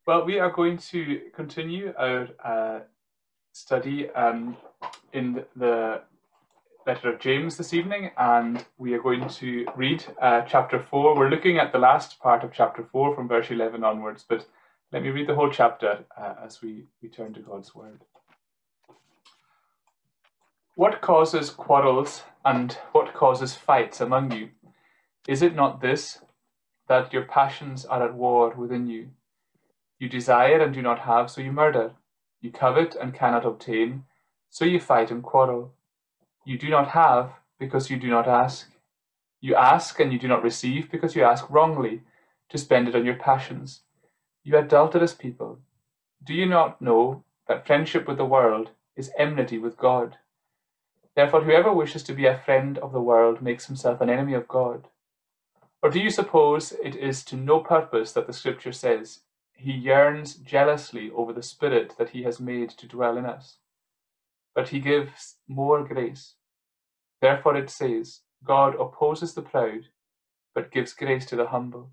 Well, we are going to continue our study in the letter of James this evening, and we are going to read chapter 4. We're looking at the last part of chapter 4 from verse 11 onwards, but let me read the whole chapter as we turn to God's word. What causes quarrels and what causes fights among you? Is it not this, that your passions are at war within you? You desire and do not have, so you murder. You covet and cannot obtain, so you fight and quarrel. You do not have, because you do not ask. You ask and you do not receive, because you ask wrongly, to spend it on your passions. You adulterous people, do you not know that friendship with the world is enmity with God? Therefore, whoever wishes to be a friend of the world makes himself an enemy of God. Or do you suppose it is to no purpose that the Scripture says, He yearns jealously over the Spirit that He has made to dwell in us? But He gives more grace. Therefore it says, God opposes the proud, but gives grace to the humble.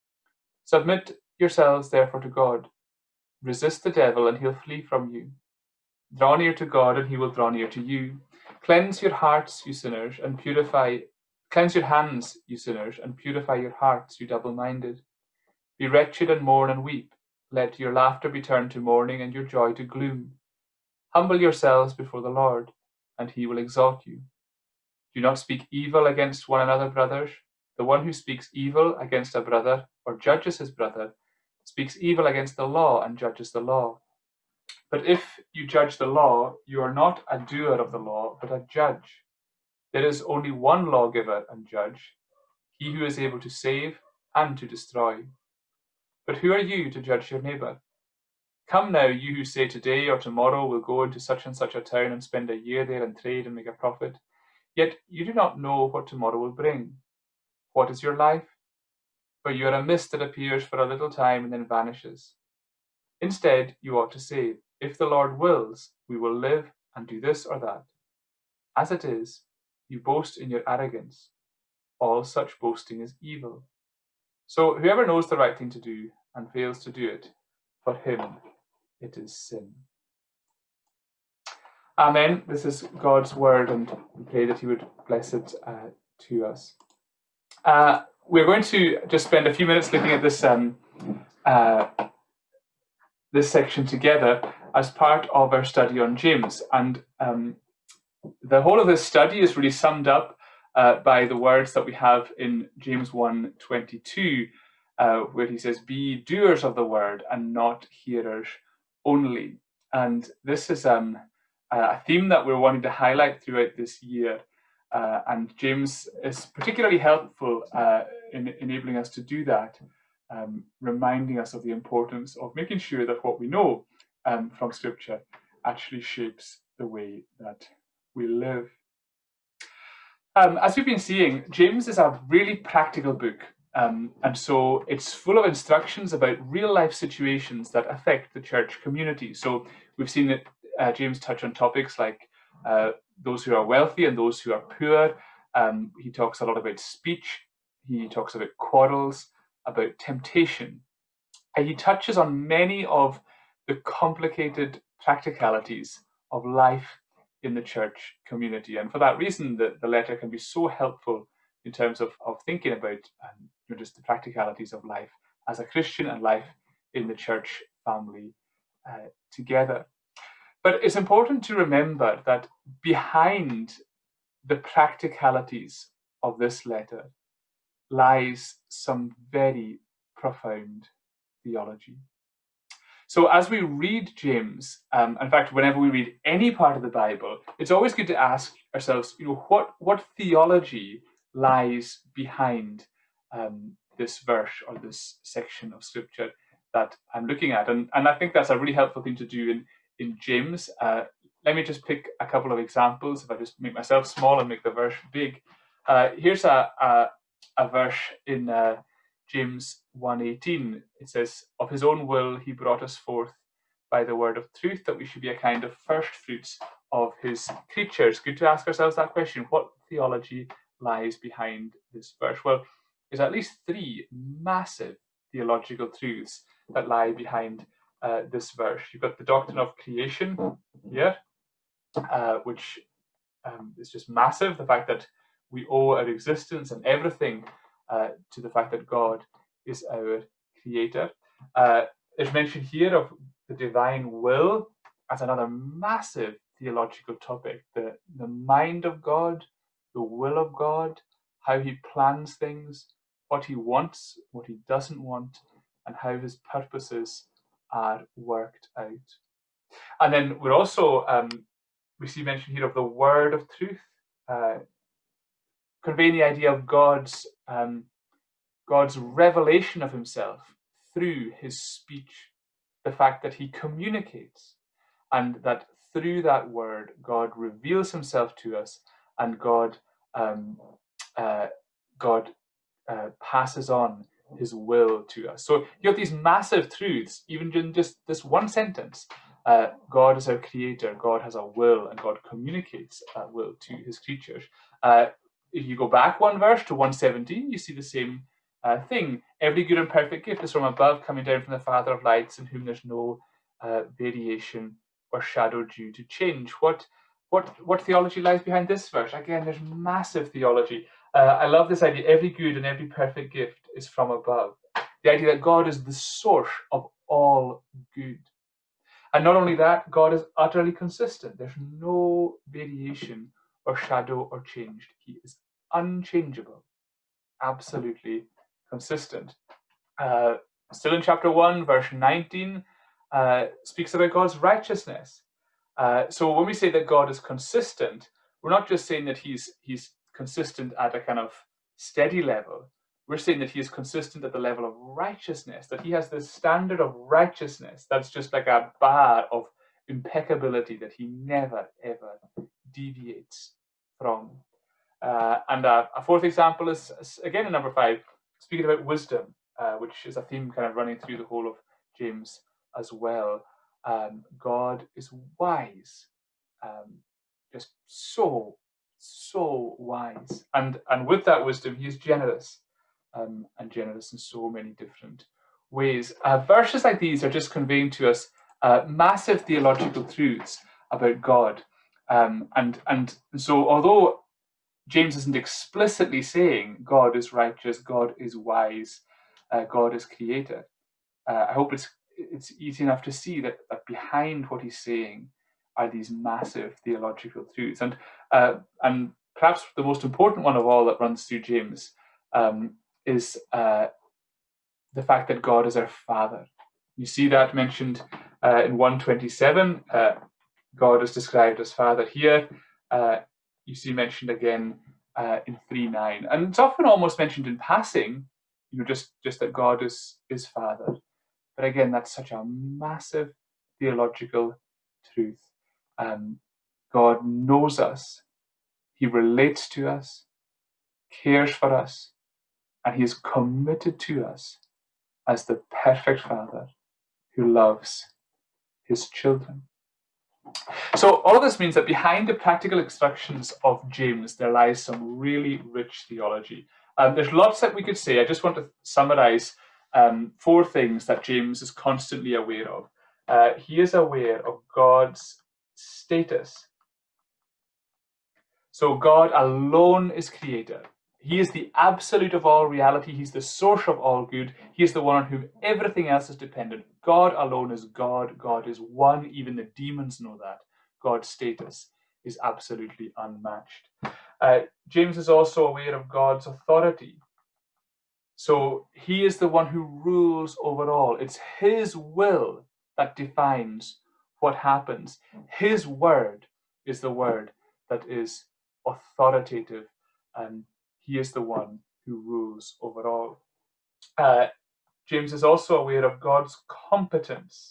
Submit yourselves therefore to God. Resist the devil, and he'll flee from you. Draw near to God, and He will draw near to you. Cleanse your hearts, you sinners, and Cleanse your hands, you sinners, and purify your hearts, you double-minded. Be wretched and mourn and weep. Let your laughter be turned to mourning and your joy to gloom. Humble yourselves before the Lord, and He will exalt you. Do not speak evil against one another, brothers. The one who speaks evil against a brother or judges his brother speaks evil against the law and judges the law. But if you judge the law, you are not a doer of the law, but a judge. There is only one lawgiver and judge, He who is able to save and to destroy. But who are you to judge your neighbor? Come now, you who say today or tomorrow we'll go into such and such a town and spend a year there and trade and make a profit. Yet you do not know what tomorrow will bring. What is your life? For you are a mist that appears for a little time and then vanishes. Instead, you ought to say, if the Lord wills, we will live and do this or that. As it is, you boast in your arrogance. All such boasting is evil. So whoever knows the right thing to do and fails to do it, for him it is sin. Amen. This is God's word, and we pray that He would bless it to us. We're going to just spend a few minutes looking at this this section together as part of our study on James. And the whole of this study is really summed up by the words that we have in James 1:22, where he says, be doers of the word and not hearers only. And this is a theme that we're wanting to highlight throughout this year. And James is particularly helpful in enabling us to do that, reminding us of the importance of making sure that what we know from Scripture actually shapes the way that we live. As we've been seeing, James is a really practical book. And so it's full of instructions about real life situations that affect the church community. So we've seen that James touch on topics like those who are wealthy and those who are poor. He talks a lot about speech. He talks about quarrels, about temptation. And he touches on many of the complicated practicalities of life in the church community. And for that reason, the letter can be so helpful in terms of thinking about just the practicalities of life as a Christian and life in the church family together. But it's important to remember that behind the practicalities of this letter lies some very profound theology. So as we read James, in fact, whenever we read any part of the Bible, it's always good to ask ourselves, what theology lies behind this verse or this section of Scripture that I'm looking at. And I think that's a really helpful thing to do in James. Let me just pick a couple of examples. If I just make myself small and make the verse big. Here's a verse in James 1:18. It says, of His own will He brought us forth by the word of truth, that we should be a kind of first fruits of His creatures. Good to ask ourselves that question. What theology lies behind this verse? Well, there's at least three massive theological truths that lie behind this verse. You've got the doctrine of creation here, which is just massive. The fact that we owe our existence and everything to the fact that God is our creator. There's mention here of the divine will as another massive theological topic. The mind of God, the will of God, how he plans things, what he wants, what he doesn't want, and how his purposes are worked out. And then we're also, we see mention here of the word of truth, conveying the idea of God's revelation of himself through his speech, the fact that he communicates, and that through that word, God reveals himself to us, and God passes on his will to us. So you have these massive truths, even in just this one sentence. God is our creator, God has a will, and God communicates that will to his creatures. If you go back one verse to 117, you see the same thing. Every good and perfect gift is from above, coming down from the Father of lights, in whom there's no variation or shadow due to change. What theology lies behind this verse? Again, there's massive theology. I love this idea. Every good and every perfect gift is from above. The idea that God is the source of all good. And not only that, God is utterly consistent. There's no variation or shadow or change. He is unchangeable, absolutely consistent. Still in chapter 1, verse 19, speaks about God's righteousness. So when we say that God is consistent, we're not just saying that he's consistent at a kind of steady level. We're saying that he is consistent at the level of righteousness, that he has this standard of righteousness that's just like a bar of impeccability that he never, ever deviates from. And a fourth example is, again, in number 5, speaking about wisdom, which is a theme kind of running through the whole of James as well. God is wise, just so wise. And with that wisdom, he is generous, and generous in so many different ways. Verses like these are just conveying to us massive theological truths about God. And so although James isn't explicitly saying God is righteous, God is wise, God is creator, I hope it's easy enough to see that behind what he's saying are these massive theological truths. And perhaps the most important one of all that runs through James is the fact that God is our Father. You see that mentioned in 1:27. God is described as Father here. You see mentioned again in 3:9. And it's often almost mentioned in passing, just that God is Father. But again, that's such a massive theological truth. God knows us, he relates to us, cares for us, and he is committed to us as the perfect Father who loves his children. So all of this means that behind the practical instructions of James, there lies some really rich theology. There's lots that we could say. I just want to summarize 4 things that James is constantly aware of. He is aware of God's status. So God alone is creator. He is the absolute of all reality. He's the source of all good. He is the one on whom everything else is dependent. God alone is God. God is one. Even the demons know that. God's status is absolutely unmatched. James is also aware of God's authority. So he is the one who rules over all. It's his will that defines what happens. His word is the word that is authoritative, and he is the one who rules over all. James is also aware of God's competence.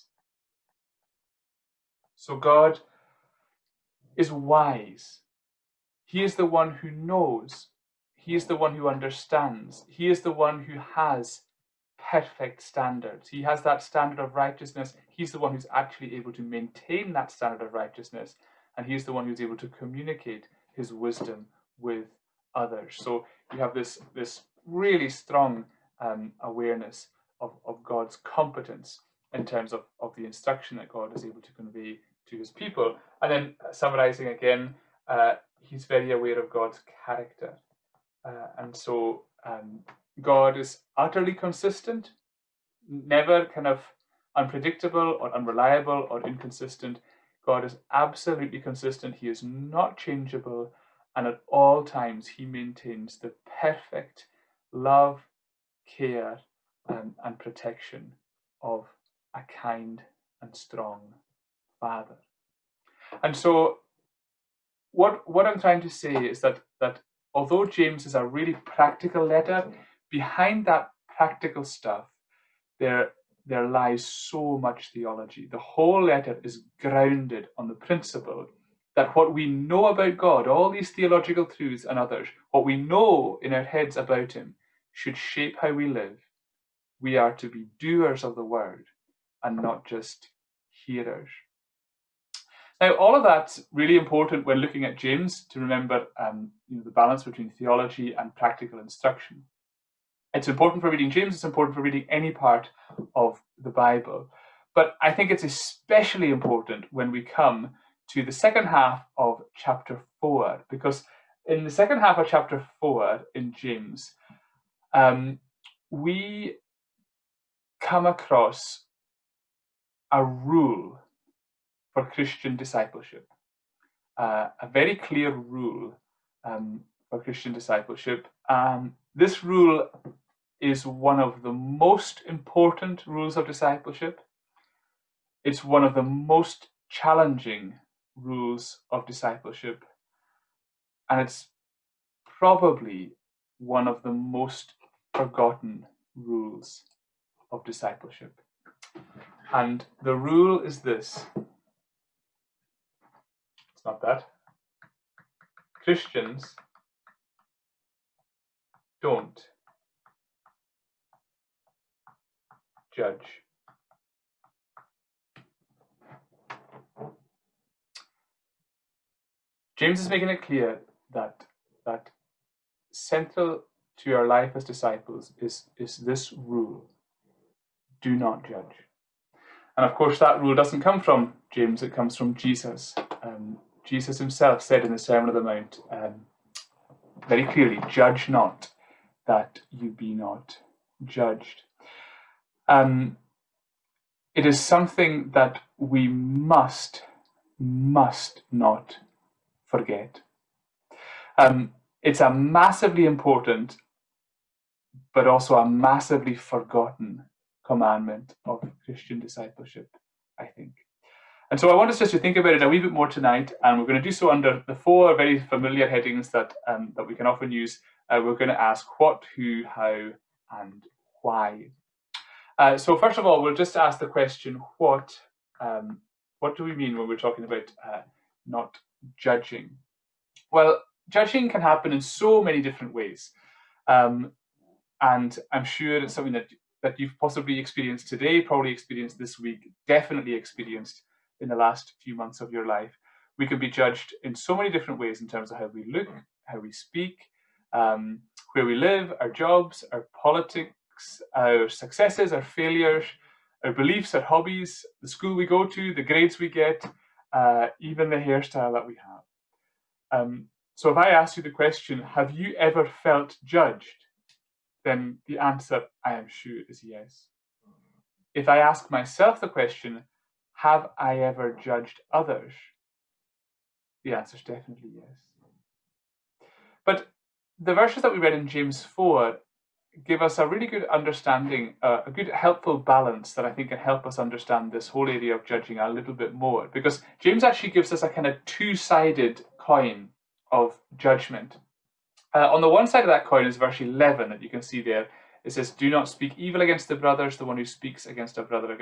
So God is wise. He is the one who knows. He is the one who understands. He is the one who has perfect standards. He has that standard of righteousness. He's the one who's actually able to maintain that standard of righteousness. And he's the one who's able to communicate his wisdom with others. So you have this really strong awareness of God's competence in terms of the instruction that God is able to convey to his people. And then summarizing again, he's very aware of God's character. And so God is utterly consistent, never kind of unpredictable or unreliable or inconsistent. God is absolutely consistent. He is not changeable. And at all times, he maintains the perfect love, care, and protection of a kind and strong Father. And so what I'm trying to say is that although James is a really practical letter, behind that practical stuff, there lies so much theology. The whole letter is grounded on the principle that what we know about God, all these theological truths and others, what we know in our heads about him, should shape how we live. We are to be doers of the word and not just hearers. Now, all of that's really important when looking at James, to remember the balance between theology and practical instruction. It's important for reading James, it's important for reading any part of the Bible. But I think it's especially important when we come to the second half of chapter 4, because in the second half of chapter 4 in James, we come across a rule for Christian discipleship, a very clear rule for Christian discipleship. This rule is one of the most important rules of discipleship. It's one of the most challenging rules of discipleship. And it's probably one of the most forgotten rules of discipleship. And the rule is this. It's not that. Christians don't judge. James is making it clear that central to our life as disciples is this rule: do not judge. And of course, that rule doesn't come from James; it comes from Jesus. Jesus himself said in the Sermon on the Mount very clearly, "Judge not, that you be not judged." It is something that we must not forget. It's a massively important, but also a massively forgotten commandment of Christian discipleship, I think. And so I want us just to think about it a wee bit more tonight, and we're going to do so under the 4 very familiar headings that we can often use. We're going to ask what, who, how, and why. So first of all, we'll just ask the question, what do we mean when we're talking about not judging? Well, judging can happen in so many different ways. And I'm sure it's something that you've possibly experienced today, probably experienced this week, definitely experienced in the last few months of your life. We can be judged in so many different ways in terms of how we look, how we speak, where we live, our jobs, our politics, our successes, our failures, our beliefs, our hobbies, the school we go to, the grades we get, even the hairstyle that we have. So if I ask you the question, have you ever felt judged? Then the answer, I am sure, is yes. If I ask myself the question, have I ever judged others? The answer is definitely yes. But the verses that we read in James 4 give us a really good understanding, a good helpful balance that I think can help us understand this whole area of judging a little bit more. Because James actually gives us a kind of two-sided coin of judgment. On the one side of that coin is verse 11 that you can see there. It says, "Do not speak evil against the brothers. The one who speaks against a brother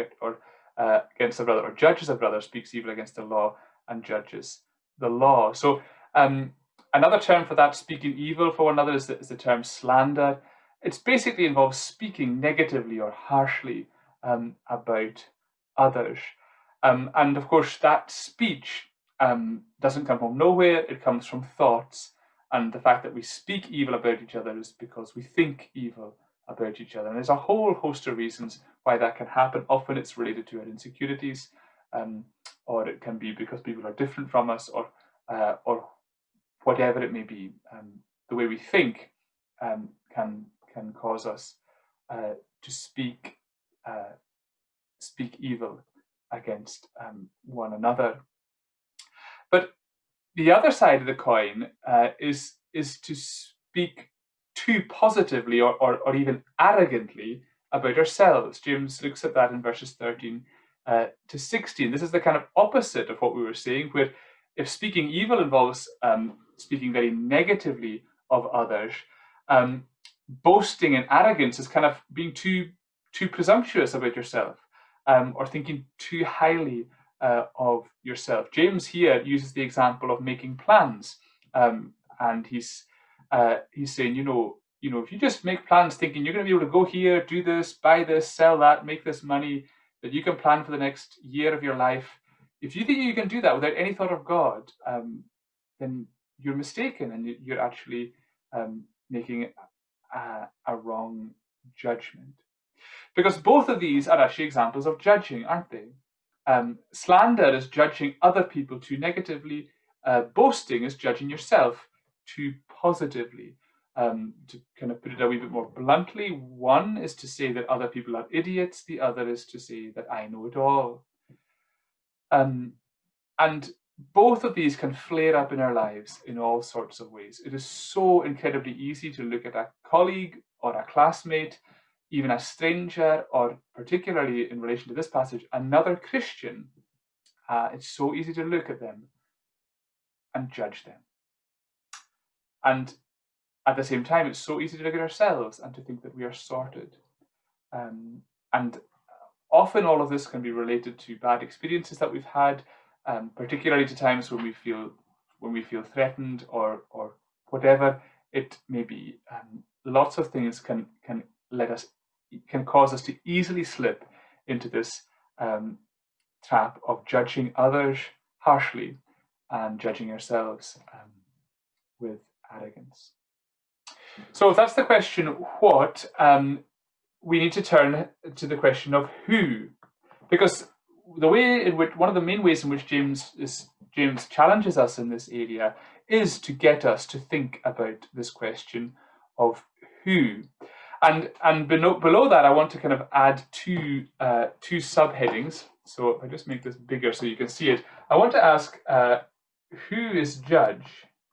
or judges a brother speaks evil against the law and judges the law." So another term for that, speaking evil for one another, is the term slander. It basically involves speaking negatively or harshly about others. And of course, that speech doesn't come from nowhere. It comes from thoughts. And the fact that we speak evil about each other is because we think evil about each other. And there's a whole host of reasons why that can happen. Often it's related to our insecurities, or it can be because people are different from us, or whatever it may be. The way we think can cause us to speak evil against one another. But the other side of the coin is to speak too positively or even arrogantly about ourselves. James looks at that in verses 13 to 16. This is the kind of opposite of what we were saying, where if speaking evil involves speaking very negatively of others, boasting and arrogance is kind of being too presumptuous about yourself, or thinking too highly of yourself. James here uses the example of making plans, and he's saying, if you just make plans thinking you're going to be able to go here, do this, buy this, sell that, make this money, that you can plan for the next year of your life. If you think you can do that without any thought of God, then you're mistaken, and you're actually making a wrong judgment. Because both of these are actually examples of judging, aren't they? Slander is judging other people too negatively. Boasting is judging yourself too positively. To kind of put it a wee bit more bluntly, one is to say that other people are idiots, the other is to say that I know it all. And both of these can flare up in our lives in all sorts of ways. It is so incredibly easy to look at a colleague or a classmate, even a stranger, or particularly in relation to this passage, another Christian. It's so easy to look at them and judge them. And at the same time, it's so easy to look at ourselves and to think that we are sorted. And often all of this can be related to bad experiences that we've had, particularly to times when we feel threatened or whatever it may be. Lots of things can cause us to easily slip into this trap of judging others harshly and judging ourselves with arrogance. So if that's the question what, we need to turn to the question of who, because the way in which one of the main ways in which James challenges us in this area is to get us to think about this question of who. And below that, I want to kind of add two subheadings. So if I just make this bigger so you can see it, I want to ask who is judge,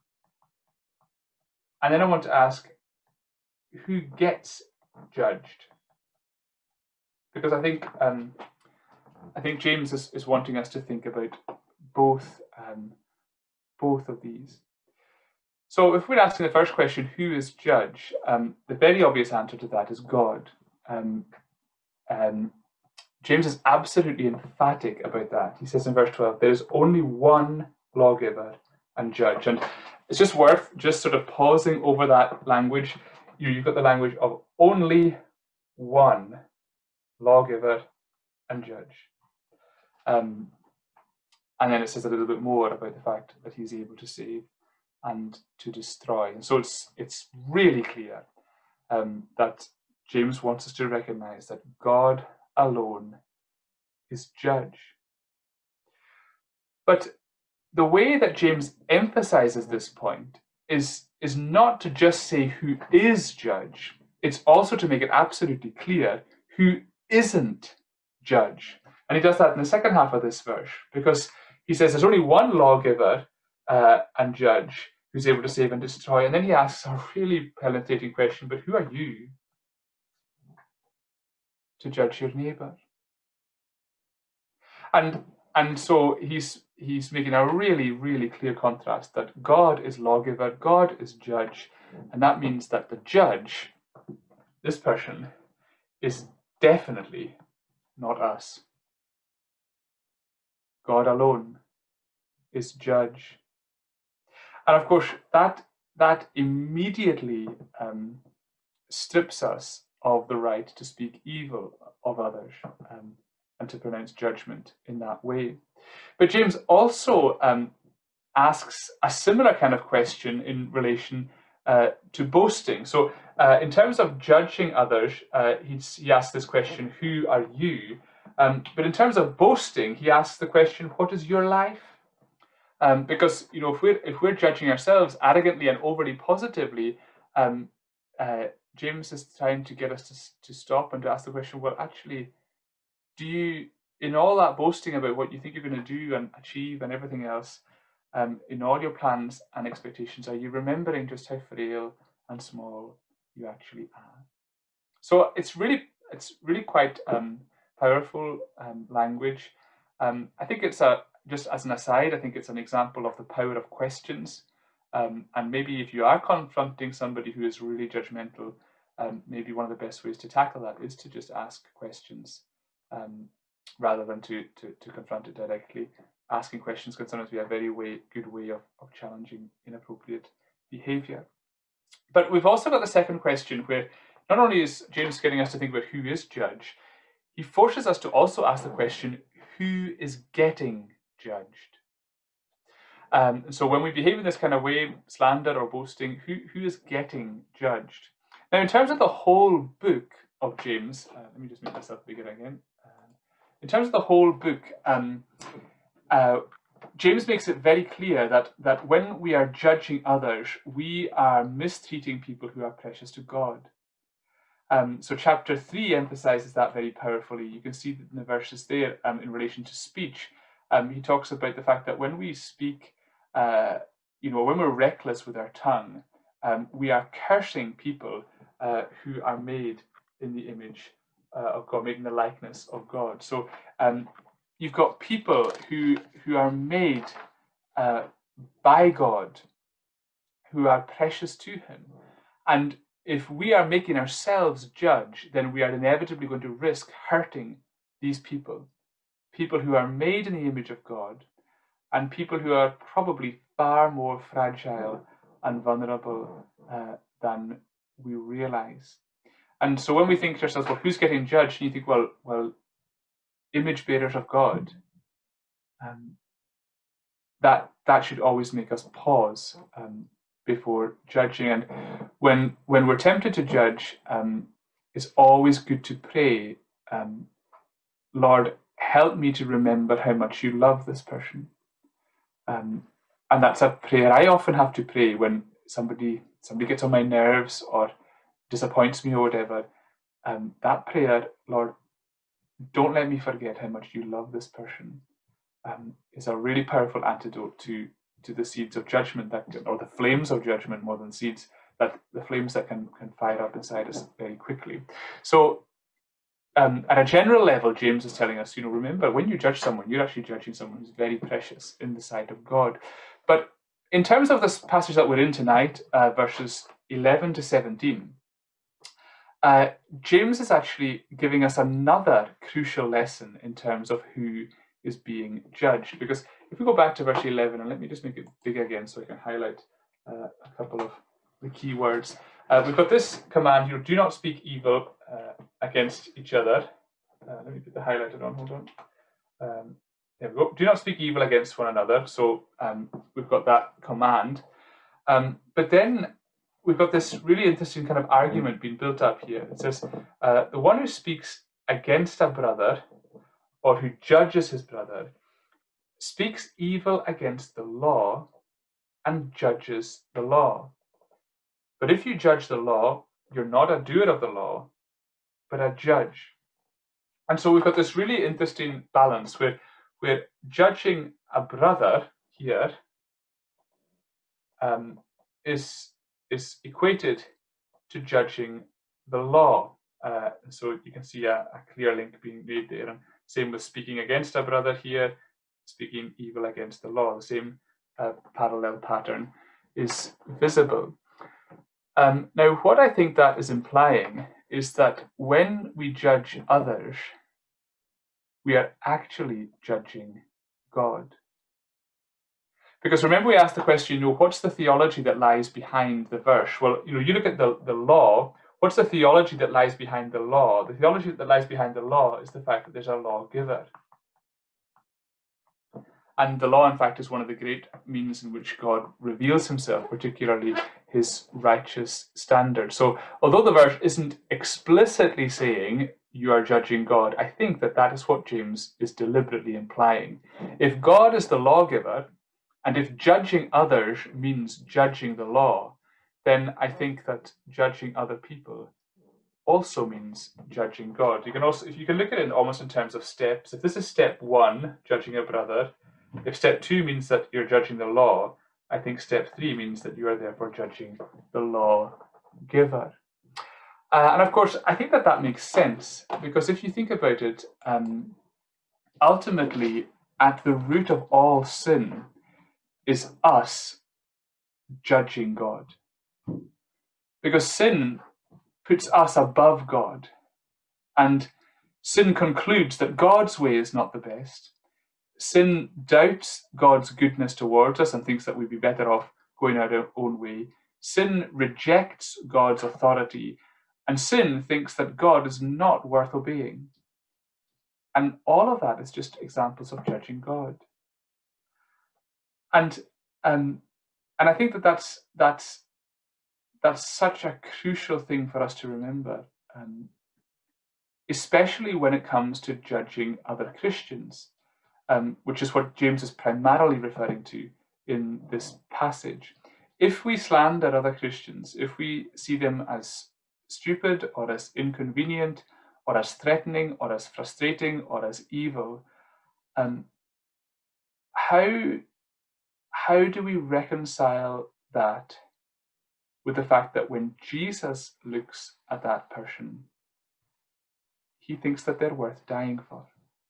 and then I want to ask who gets judged, because I think James is wanting us to think about both of these. So if we're asking the first question, who is judge? The very obvious answer to that is God. James is absolutely emphatic about that. He says in verse 12, there is only one lawgiver and judge. And it's just worth just sort of pausing over that language. You've got the language of only one lawgiver and judge. And then it says a little bit more about the fact that he's able to save and to destroy. And so it's really clear that James wants us to recognize that God alone is judge. But the way that James emphasizes this point is not to just say who is judge, it's also to make it absolutely clear who isn't judge. And he does that in the second half of this verse, because he says there's only one lawgiver and judge who's able to save and destroy. And then he asks a really penetrating question, but who are you to judge your neighbor? And so he's making a really, really clear contrast that God is lawgiver, God is judge, and that means that the judge, this person, is definitely not us. God alone is judge. And of course, that immediately strips us of the right to speak evil of others and to pronounce judgment in that way. But James also asks a similar kind of question in relation to boasting. So In terms of judging others, he asks this question, who are you? But in terms of boasting, he asks the question, what is your life? Because if we're judging ourselves arrogantly and overly positively, James is trying to get us to stop and to ask the question, well, actually, do you, in all that boasting about what you think you're going to do and achieve and everything else, in all your plans and expectations, are you remembering just how frail and small you actually are? So it's really quite powerful language. I think it's just as an aside, I think it's an example of the power of questions. And maybe if you are confronting somebody who is really judgmental, maybe one of the best ways to tackle that is to just ask questions rather than to confront it directly. Asking questions can sometimes be a very good way of challenging inappropriate behavior. But we've also got the second question, where not only is James getting us to think about who is judge, he forces us to also ask the question, who is getting judged? So when we behave in this kind of way, slander or boasting, who is getting judged? Now, in terms of the whole book of James, let me just make myself bigger again. In terms of the whole book, James makes it very clear that when we are judging others, we are mistreating people who are precious to God. So chapter 3 emphasizes that very powerfully. You can see that in the verses there in relation to speech. He talks about the fact that when we speak, when we're reckless with our tongue, we are cursing people who are made in the image of God, made in the likeness of God. So you've got people who are made by God, who are precious to him. And if we are making ourselves judge, then we are inevitably going to risk hurting these people who are made in the image of God, and people who are probably far more fragile and vulnerable than we realize. And so when we think to ourselves, well, who's getting judged? And you think, well, image bearers of God. That should always make us pause before judging. And when we're tempted to judge, it's always good to pray, Lord, help me to remember how much you love this person. And that's a prayer I often have to pray when somebody gets on my nerves or disappoints me or whatever. That prayer, Lord, don't let me forget how much you love this person, is a really powerful antidote to the seeds of judgment or the flames of judgment more than seeds, that the flames that can fire up inside us very quickly. So at a general level, James is telling us, remember, when you judge someone, you're actually judging someone who's very precious in the sight of God. But in terms of this passage that we're in tonight, verses 11 to 17, James is actually giving us another crucial lesson in terms of who is being judged. Because if we go back to verse 11, and let me just make it big again so I can highlight a couple of the key words. We've got this command, do not speak evil against each other. Let me put the highlighter on, hold on. There we go. Do not speak evil against one another. So we've got that command. But then we've got this really interesting kind of argument being built up here. It says, the one who speaks against a brother or who judges his brother speaks evil against the law and judges the law. But if you judge the law, you're not a doer of the law, but a judge. And so we've got this really interesting balance where we're judging a brother here is equated to judging the law. So you can see a clear link being made there. And same with speaking against a brother here, speaking evil against the law. The same parallel pattern is visible. Now, what I think that is implying is that when we judge others, we are actually judging God. Because remember, we asked the question, what's the theology that lies behind the verse? Well, you look at the law. What's the theology that lies behind the law? The theology that lies behind the law is the fact that there's a lawgiver. And the law, in fact, is one of the great means in which God reveals himself, particularly his righteous standard. So although the verse isn't explicitly saying you are judging God, I think that that is what James is deliberately implying. If God is the lawgiver, and if judging others means judging the law, then I think that judging other people also means judging God. You can also, if you can look at it almost in terms of steps. If this is step 1, judging a brother, if step 2 means that you're judging the law, I think step 3 means that you are therefore judging the lawgiver. And of course, I think that that makes sense, because if you think about it, ultimately, at the root of all sin is us judging God. Because sin puts us above God, and sin concludes that God's way is not the best. Sin doubts God's goodness towards us and thinks that we'd be better off going our own way. Sin rejects God's authority, and sin thinks that God is not worth obeying. And all of that is just examples of judging God. And I think that that's such a crucial thing for us to remember, especially when it comes to judging other Christians, which is what James is primarily referring to in this passage. If we slander other Christians, if we see them as stupid or as inconvenient or as threatening or as frustrating or as evil, how do we reconcile that with the fact that when Jesus looks at that person, he thinks that they're worth dying for?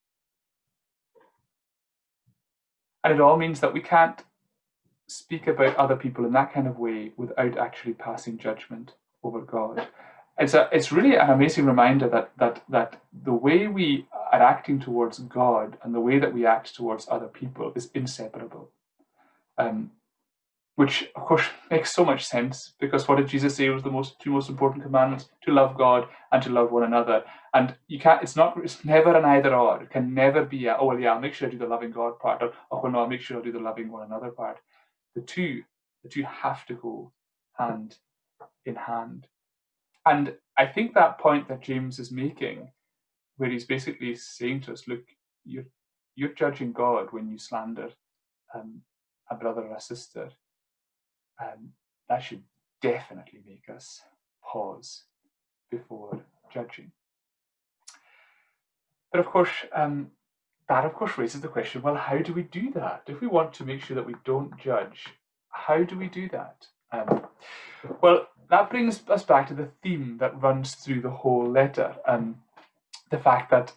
And it all means that we can't speak about other people in that kind of way without actually passing judgment over God. It's really an amazing reminder that the way we are acting towards God and the way that we act towards other people is inseparable. Which of course makes so much sense, because what did Jesus say was the two most important commandments? To love God and to love one another. And you can't, it's never an either or. It can never be a, oh well, yeah, I'll make sure I do the loving God part, or oh well, no, I'll make sure I'll do the loving one another part. The two have to go hand in hand. And I think that point that James is making, where he's basically saying to us, look, you're judging God when you slander a brother or a sister. That should definitely make us pause before judging. But of course, that of course raises the question, well, how do we do that? If we want to make sure that we don't judge, how do we do that? Well, that brings us back to the theme that runs through the whole letter, the fact that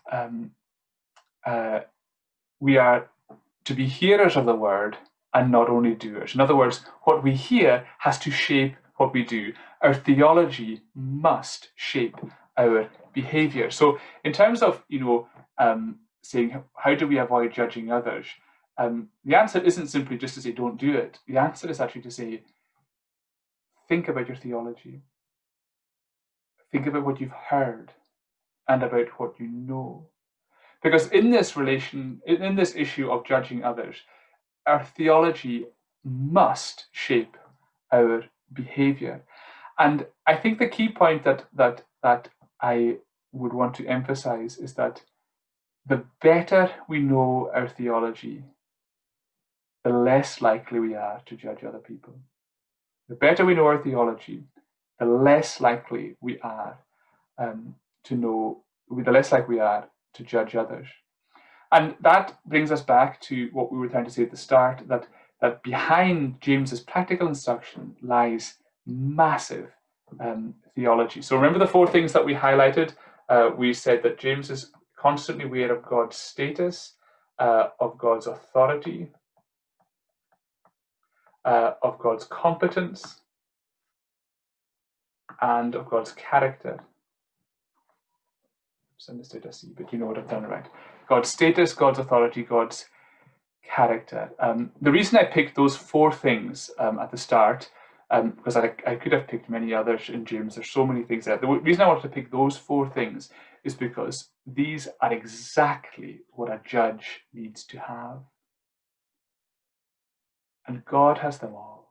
we are to be hearers of the word and not only doers. In other words, what we hear has to shape what we do. Our theology must shape our behavior. So in terms of, saying, how do we avoid judging others? The answer isn't simply just to say, don't do it. The answer is actually to say, think about your theology. Think about what you've heard and about what you know. Because in this issue of judging others, our theology must shape our behavior. And I think the key point that I would want to emphasize is that the better we know our theology, the less likely we are to judge other people. The better we know our theology, the less likely we are to judge others. And that brings us back to what we were trying to say at the start, that behind James's practical instruction lies massive theology. So remember the 4 things that we highlighted? We said that James is constantly aware of God's status, of God's authority, of God's competence, and of God's character. Understood, I see, but you know what I've done right. God's status, God's authority, God's character. The reason I picked those 4 things at the start, because I could have picked many others in James, there's so many things there. The reason I wanted to pick those 4 things is because these are exactly what a judge needs to have. And God has them all.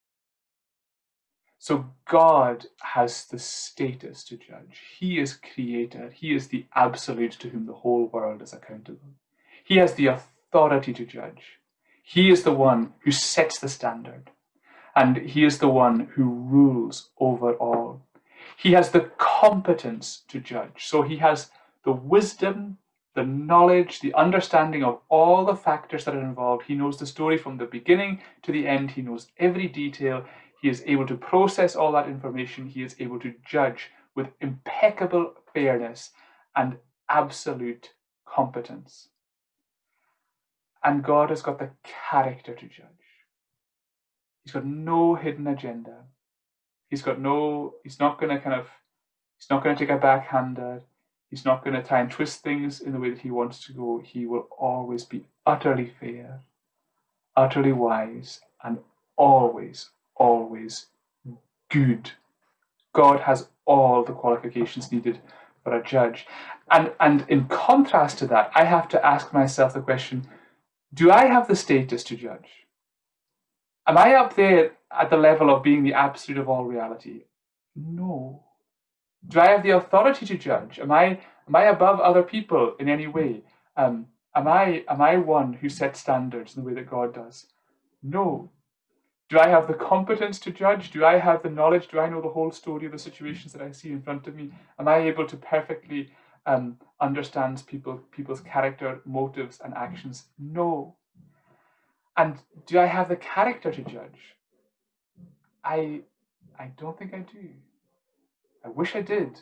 So God has the status to judge. He is creator. He is the absolute to whom the whole world is accountable. He has the authority to judge. He is the one who sets the standard. And he is the one who rules over all. He has the competence to judge. So he has the wisdom, the knowledge, the understanding of all the factors that are involved. He knows the story from the beginning to the end. He knows every detail. He is able to process all that information. He is able to judge with impeccable fairness and absolute competence. And God has got the character to judge. He's got no hidden agenda. He's not going to take a backhander. He's not going to try and twist things in the way that he wants to go. He will always be utterly fair, utterly wise, and always, always good. God has all the qualifications needed for a judge. And in contrast to that, I have to ask myself the question, do I have the status to judge? Am I up there at the level of being the absolute of all reality? No. Do I have the authority to judge? Am I above other people in any way? Am I one who sets standards in the way that God does? No. Do I have the competence to judge? Do I have the knowledge? Do I know the whole story of the situations that I see in front of me? Am I able to perfectly understand people's character, motives, and actions? No. And do I have the character to judge? I don't think I do. I wish I did.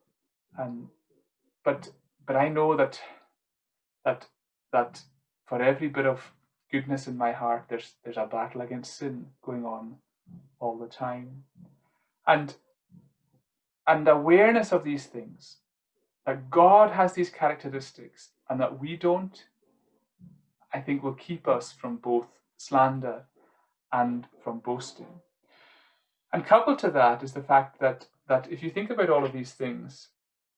But I know that for every bit of goodness in my heart, there's a battle against sin going on all the time. And awareness of these things, that God has these characteristics and that we don't, I think will keep us from both slander and from boasting. And coupled to that is the fact that if you think about all of these things,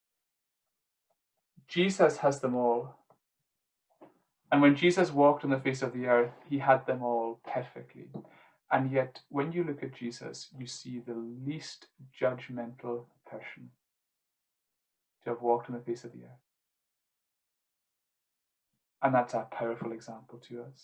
Jesus has them all. And when Jesus walked on the face of the earth, he had them all perfectly. And yet, when you look at Jesus, you see the least judgmental person to have walked on the face of the earth. And that's a powerful example to us.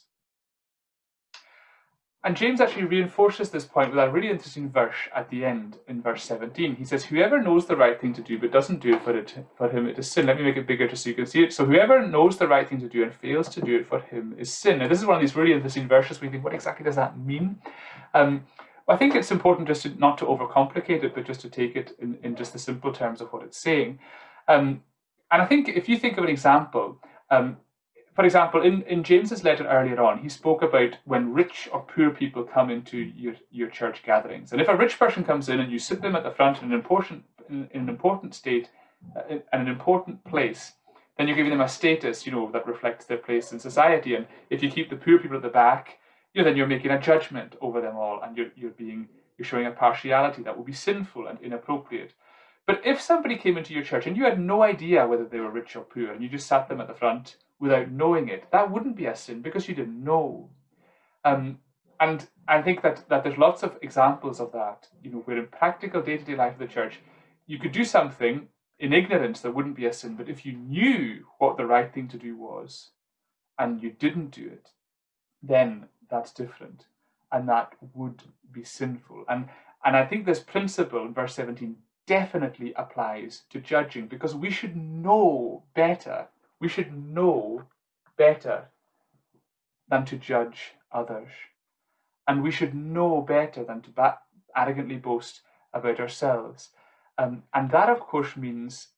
And James actually reinforces this point with a really interesting verse at the end, in verse 17. He says, whoever knows the right thing to do but doesn't do it, for him it is sin. Let me make it bigger just so you can see it. So whoever knows the right thing to do and fails to do it, for him is sin. Now this is one of these really interesting verses where you think, what exactly does that mean? I think it's important just not to overcomplicate it, but just to take it in just the simple terms of what it's saying. And I think if you think of an example, for example, in James's letter earlier on, he spoke about when rich or poor people come into your church gatherings. And if a rich person comes in and you sit them at the front in an important state, in an important place, then you're giving them a status, that reflects their place in society. And if you keep the poor people at the back, then you're making a judgment over them all, and you're showing a partiality that would be sinful and inappropriate. But if somebody came into your church and you had no idea whether they were rich or poor, and you just sat them at the front without knowing it, that wouldn't be a sin because you didn't know. And I think that there's lots of examples of that, where in practical day-to-day life of the church, you could do something in ignorance that wouldn't be a sin, but if you knew what the right thing to do was and you didn't do it, then that's different, and that would be sinful. And I think this principle in verse 17 definitely applies to judging, because we should know better. We should know better than to judge others. And we should know better than to arrogantly boast about ourselves. And that, of course, means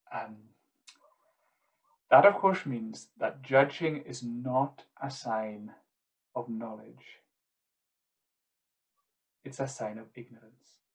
that judging is not a sign of knowledge. It's a sign of ignorance.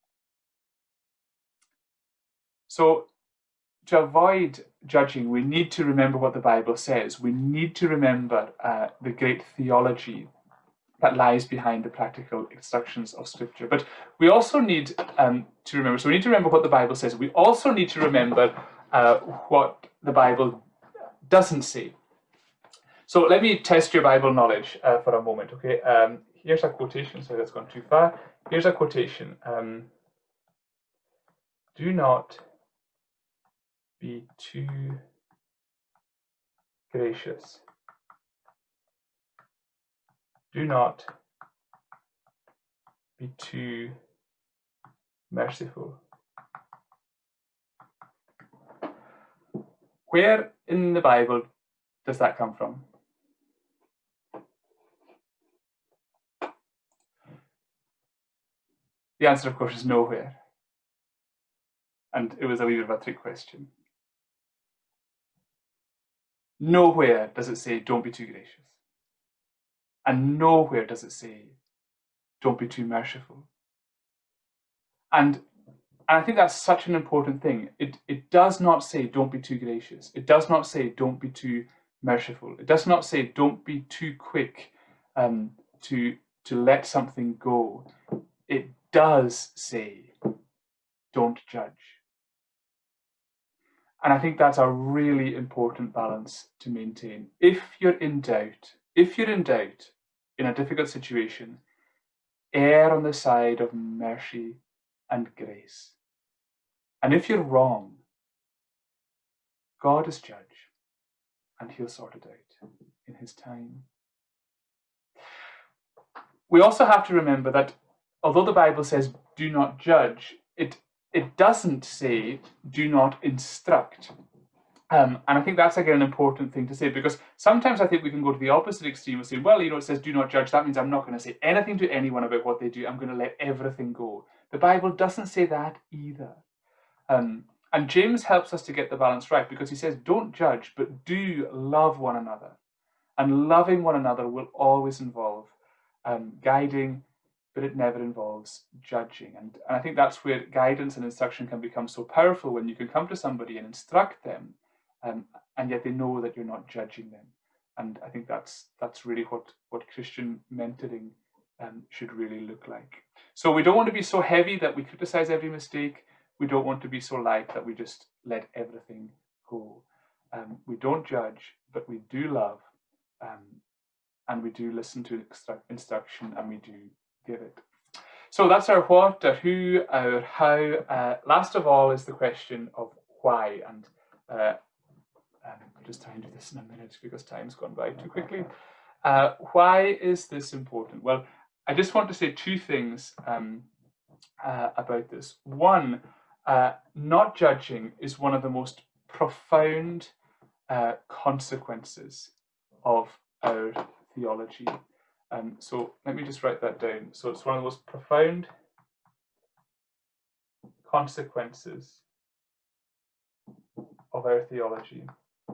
So, to avoid judging, we need to remember what the Bible says. We need to remember the great theology that lies behind the practical instructions of Scripture. But we also need to remember, so we need to remember what the Bible says. We also need to remember what the Bible doesn't say. So let me test your Bible knowledge for a moment, okay? here's a quotation. Sorry, that's gone too far. Here's a quotation. Do not be too gracious. Do not be too merciful. Where in the Bible does that come from? The answer, of course, is nowhere. And it was a wee bit of a trick question. Nowhere does it say, don't be too gracious. And nowhere does it say, don't be too merciful. And I think that's such an important thing. It does not say, don't be too gracious. It does not say, don't be too merciful. It does not say, don't be too quick to let something go. It does say, don't judge. And I think that's a really important balance to maintain. If you're in doubt in a difficult situation, err on the side of mercy and grace. And if you're wrong, God is judge, and he'll sort it out in his time. We also have to remember that although the Bible says do not judge, it doesn't say do not instruct. And I think that's, again, an important thing to say, because sometimes I think we can go to the opposite extreme and say, well, it says do not judge. That means I'm not going to say anything to anyone about what they do. I'm going to let everything go. The Bible doesn't say that either. And James helps us to get the balance right, because he says don't judge, but do love one another. And loving one another will always involve guiding, but it never involves judging. And I think that's where guidance and instruction can become so powerful, when you can come to somebody and instruct them, and yet they know that you're not judging them. And I think that's really what Christian mentoring should really look like. So we don't want to be so heavy that we criticize every mistake. We don't want to be so light that we just let everything go. We don't judge, but we do love, and we do listen to instruction, and we do give it. So that's our what, our who, our how. Last of all is the question of why. And I'll just try and do this in a minute because time's gone by too quickly. Why is this important? Well, I just want to say two things about this. One, not judging is one of the most profound consequences of our theology. So let me just write that down. So it's one of the most profound consequences of our theology.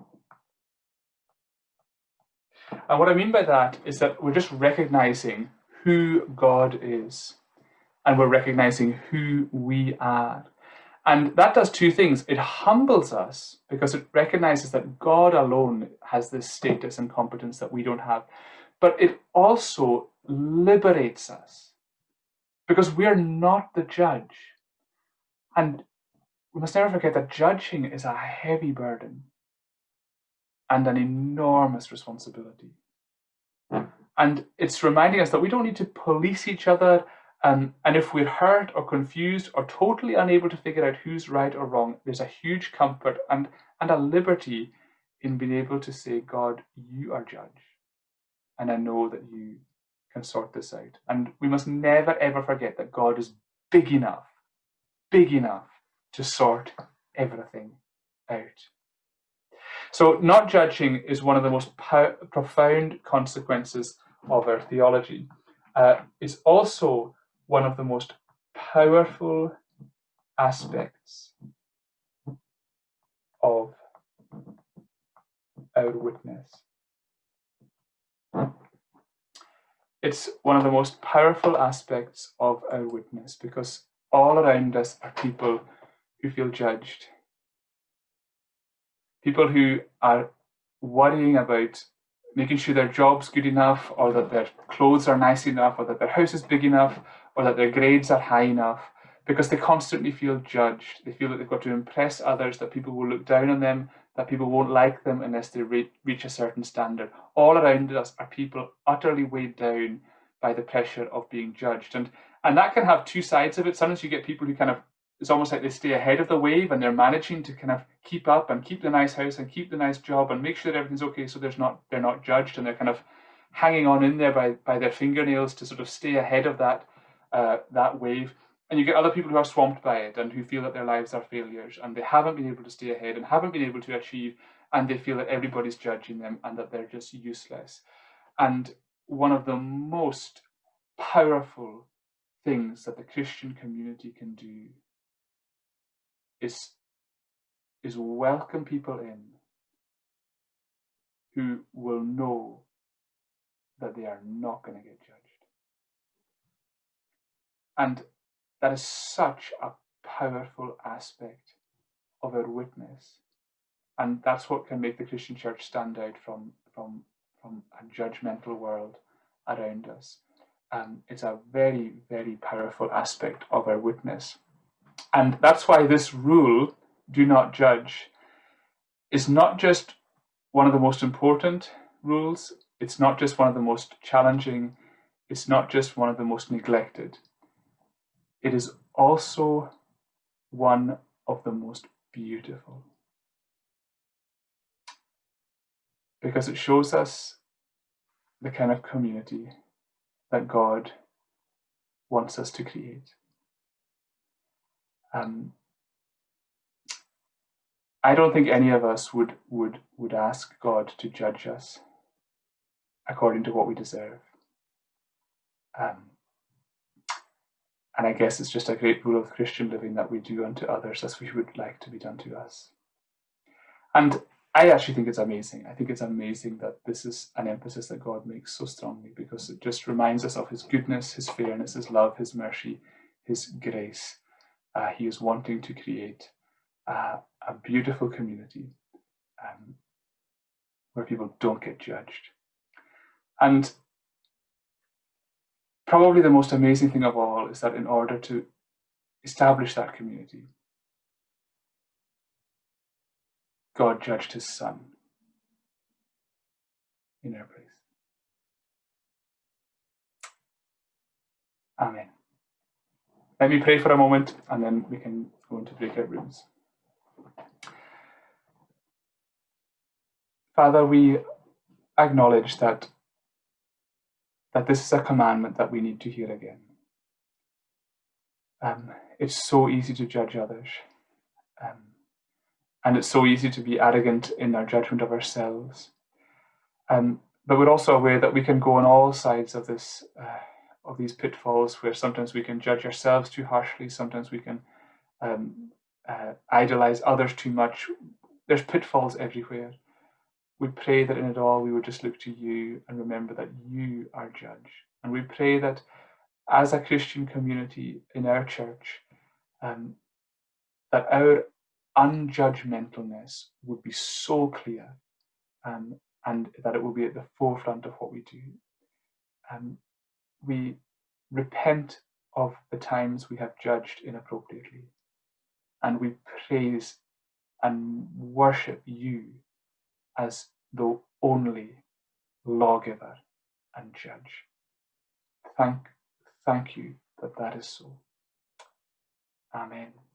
And what I mean by that is that we're just recognizing who God is, and we're recognizing who we are. And that does two things. It humbles us because it recognizes that God alone has this status and competence that we don't have. But it also liberates us because we're not the judge. And we must never forget that judging is a heavy burden and an enormous responsibility. And it's reminding us that we don't need to police each other. And if we're hurt or confused or totally unable to figure out who's right or wrong, there's a huge comfort and a liberty in being able to say, God, you are judge. And I know that you can sort this out. And we must never, ever forget that God is big enough to sort everything out. So not judging is one of the most profound consequences of our theology. It's also one of the most powerful aspects of our witness. It's one of the most powerful aspects of our witness because all around us are people who feel judged. People who are worrying about making sure their job's good enough, or that their clothes are nice enough, or that their house is big enough, or that their grades are high enough, because they constantly feel judged. They feel that they've got to impress others, that people will look down on them, that people won't like them unless they reach a certain standard. All around us are people utterly weighed down by the pressure of being judged. And that can have two sides of it. Sometimes you get people who kind of, it's almost like they stay ahead of the wave and they're managing to kind of keep up and keep the nice house and keep the nice job and make sure that everything's okay, so they're not judged, and they're kind of hanging on in there by their fingernails to sort of stay ahead of that wave. And you get other people who are swamped by it and who feel that their lives are failures and they haven't been able to stay ahead and haven't been able to achieve, and they feel that everybody's judging them and that they're just useless. And one of the most powerful things that the Christian community can do is welcome people in who will know that they are not going to get judged. And that is such a powerful aspect of our witness. And that's what can make the Christian church stand out from a judgmental world around us. It's a very, very powerful aspect of our witness. And that's why this rule, do not judge, is not just one of the most important rules. It's not just one of the most challenging. It's not just one of the most neglected. It is also one of the most beautiful. Because it shows us the kind of community that God wants us to create. I don't think any of us would ask God to judge us according to what we deserve. And I guess it's just a great rule of Christian living that we do unto others as we would like to be done to us. And I actually think it's amazing. I think it's amazing that this is an emphasis that God makes so strongly, because it just reminds us of his goodness, his fairness, his love, his mercy, his grace. He is wanting to create a beautiful community where people don't get judged. And probably the most amazing thing of all is that in order to establish that community, God judged his Son in our place. Amen. Let me pray for a moment and then we can go into breakout rooms. Father, we acknowledge that this is a commandment that we need to hear again. It's so easy to judge others. And it's so easy to be arrogant in our judgment of ourselves. But we're also aware that we can go on all sides of this, of these pitfalls, where sometimes we can judge ourselves too harshly, sometimes we can idolize others too much. There's pitfalls everywhere. We pray that in it all we would just look to you and remember that you are judge. And we pray that as a Christian community in our church, that our unjudgmentalness would be so clear, and that it will be at the forefront of what we do. We repent of the times we have judged inappropriately, and we praise and worship you as the only lawgiver and judge. Thank you that is so. Amen.